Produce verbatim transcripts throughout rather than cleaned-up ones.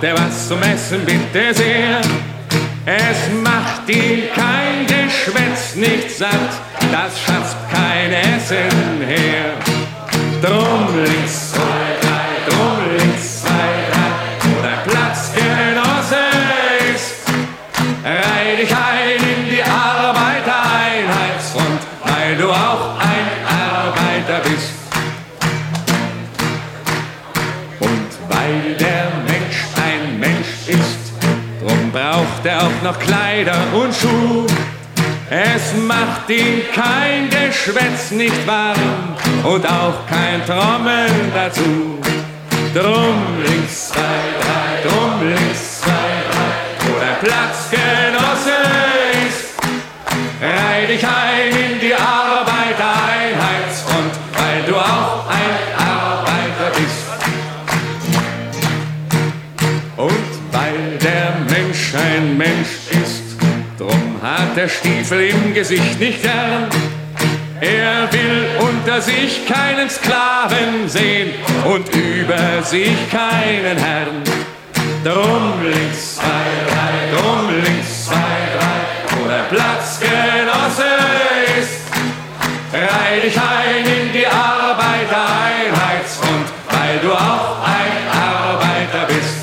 braucht er was zum Essen, bitte sehr. Es macht ihn kein Geschwätz nicht satt, das schafft kein Essen her. Drum links, zwei, drei, drum links, zwei, drei, wo der Platzgenosse ist. Reih dich ein in die Arbeitereinheitsfront, weil du auch ein Arbeiter bist. Und weil der Mensch ein Mensch ist, drum braucht er auch noch Kleider und Schuh. Es macht ihn kein Geschwätz nicht warm und auch kein Trommeln dazu. Drum links, zwei, drei, drum links, zwei, drei, wo der Platzgenosse ist. Reih dich ein in die Arbeitereinheitsfront, weil du auch ein Arbeiter bist. Und weil der Mensch ein Mensch ist, drum hat der Stiefel im Gesicht nicht gern. Er will unter sich keinen Sklaven sehen und über sich keinen Herrn. Drum links, zwei, drei, drum links, zwei, drei, wo der Platzgenosse ist. Reih dich ein in die Arbeitereinheitsfront, weil du auch ein Arbeiter bist.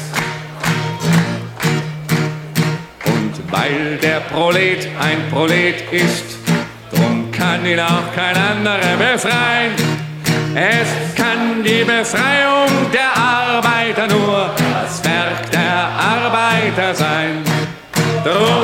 Weil der Prolet ein Prolet ist, drum kann ihn auch kein anderer befreien. Es kann die Befreiung der Arbeiter nur das Werk der Arbeiter sein. Drum